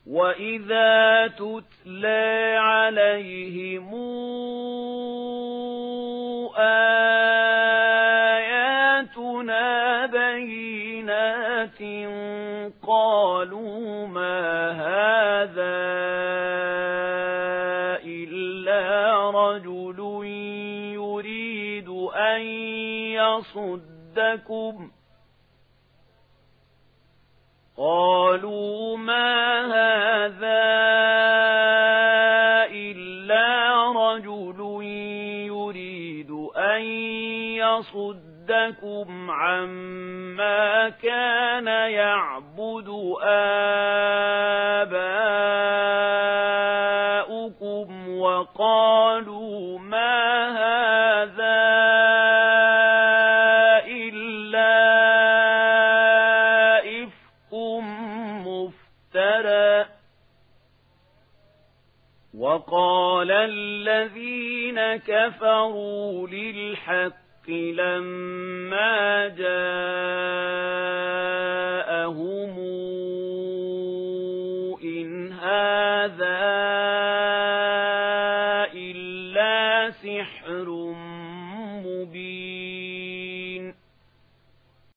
وَإِذَا تُتْلَى عَلَيْهِمْ آيَاتُنَا بَيِّنَاتٍ قَالُوا مَا هَذَا إِلَّا رَجُلٌ يُرِيدُ أَن يَصُدَّكُمْ عَمَّا كَانَ يَعْبُدُ آبَاؤُكُمْ وَقَالُوا مَا هَذَا إِلَّا إِفْكٌ مُفْتَرًى وَقَالَ الَّذِينَ كَفَرُوا لِلْحَقِّ لَمَّا جَاءَهُمْ إِنْ هَذَا إِلَّا سِحْرٌ